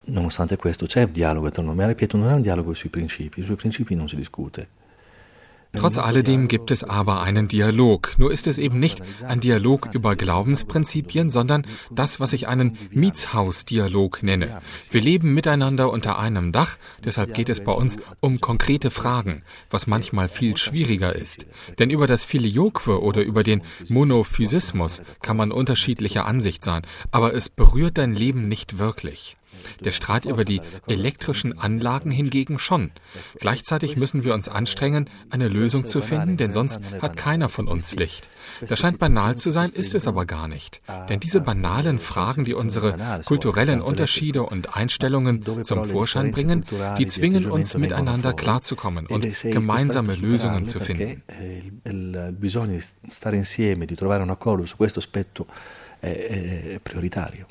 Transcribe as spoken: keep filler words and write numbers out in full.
nonostante questo c'è dialogo attorno, ma ripeto, non è un dialogo sui principi, sui principi non si discute. Trotz alledem gibt es aber einen Dialog. Nur ist es eben nicht ein Dialog über Glaubensprinzipien, sondern das, was ich einen Mietshausdialog nenne. Wir leben miteinander unter einem Dach, deshalb geht es bei uns um konkrete Fragen, was manchmal viel schwieriger ist. Denn über das Filioque oder über den Monophysismus kann man unterschiedlicher Ansicht sein, aber es berührt dein Leben nicht wirklich. Der Streit über die elektrischen Anlagen hingegen schon. Gleichzeitig müssen wir uns anstrengen, eine Lösung zu finden, denn sonst hat keiner von uns Licht. Das scheint banal zu sein, ist es aber gar nicht. Denn diese banalen Fragen, die unsere kulturellen Unterschiede und Einstellungen zum Vorschein bringen, die zwingen uns, miteinander klarzukommen und gemeinsame Lösungen zu finden. Bisogna stare insieme, di trovare un accordo su questo aspetto è prioritario.